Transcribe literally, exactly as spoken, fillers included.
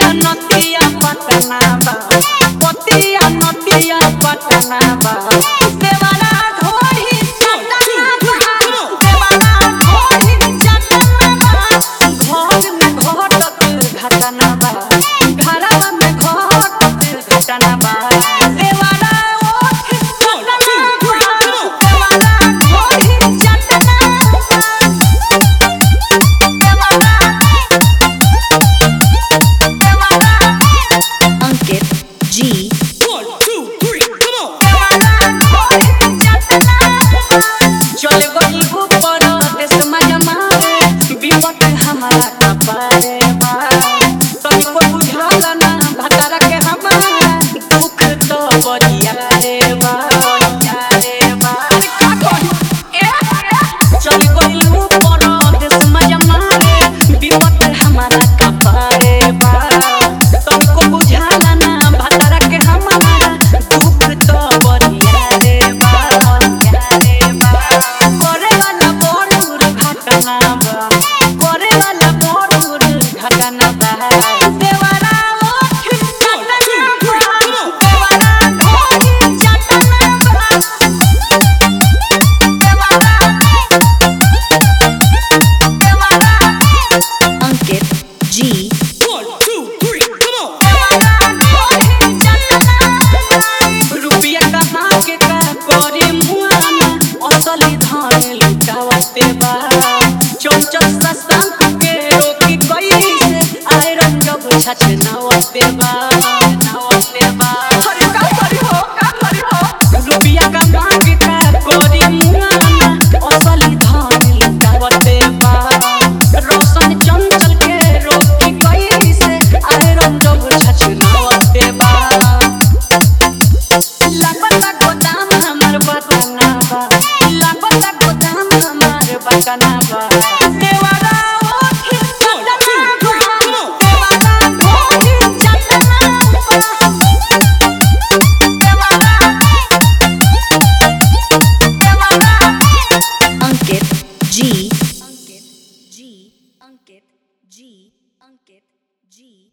नतिया पटना बा पतिया नतिया पटना बा देवाना ढोही चटना बा देवाना ढोही चटना बा घर में घटत घटना बा घरवा में घटत घटना बा देवाना ओठ चटना बा देवाना ढोही चटना बा देवाना Ankit G. One, two, three, come on. चले गई ऊपर देश में जमावे विपत हमारा कपारे बा तनिको बुझाल ना भतारा के हमारा दुख तो बजिया रे बा बजिया रे बा का कही ए चले गई ऊपर देश में जमावे विपत हमारा कपारे बा तनिको बुझाल ना भतारा के हमारा दुख तो बजिया रे बा बजिया रे बा करे वाला बड़ घटना बा करे वाला बड़ घटना बा देवाना ओठ चटना बा देवाना ढोही चटना बा देवाना देवाना Ankit G. One, two, three, come on. रुपया कहाँ के का करे मुआना असली धान लुटावते बा चौचक सस्तांक के रोकी कैसे आयरन जब छछ नावते बा नावते बा अरे का करी हो का करी हो रुपया कहाँ के का करे मुआना असली धान लुटावते बा रोशन चंचल के रोकी कैसे आयरन जब छछ नावते बा लागता गोदाम हमार बटना बा लागता गोदाम हमार बटना बा देवाना ओठ चटना बा देवाना ढोही चटना बा देवाना देवाना Ankit G. Ankit G. Ankit G. Ankit G.